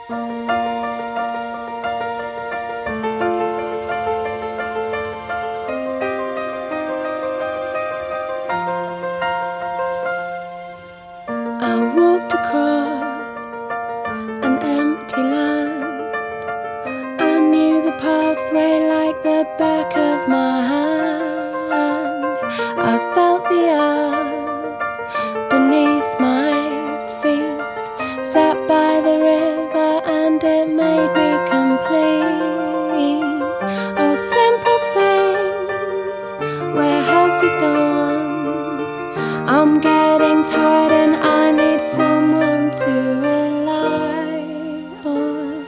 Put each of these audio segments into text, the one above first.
I walked across an empty land. I knew the pathway like the back of my hand. I felt the earth beneath my feet, sat by the river and it made me complete. Oh, simple thing, where have you gone? I'm getting tired and I need someone to rely on.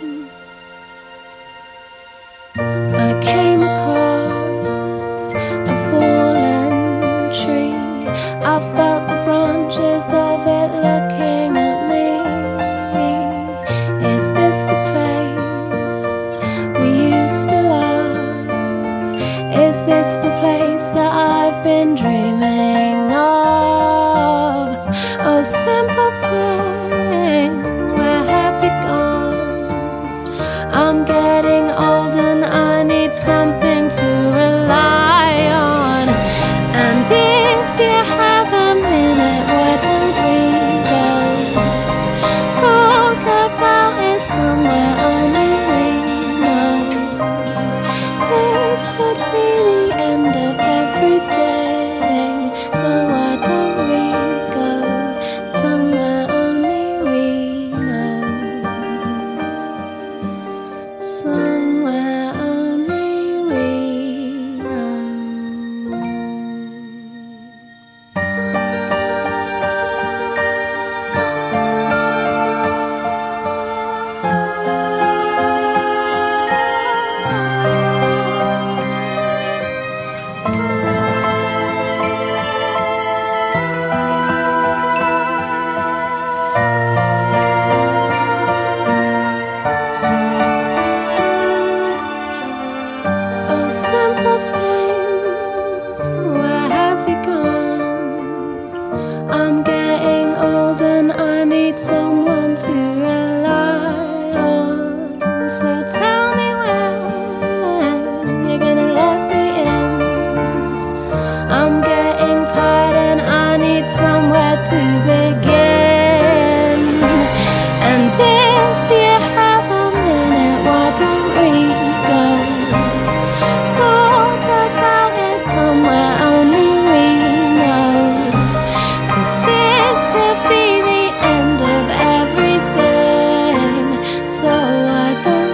I came across a fallen tree. I felt the branches of it looking at me. Is this the place we used to love? Is this the place that I've been dreaming of? Oh, simple thing, where have you gone? I'm getting old and I need something to rely on. And if you have a minute, why don't we go talk about it somewhere only we know? This could be the end of everything, so why don't we go somewhere only we know? Somewhere only we know. Oh, simple thing, where have you gone? I'm getting old and I need someone to rely on. So tell me when you're gonna let me in. I'm getting tired and I need somewhere to begin. And if you have a minute, why don't we go talk about it somewhere only we know? 'Cause this could be the end of everything, so why don't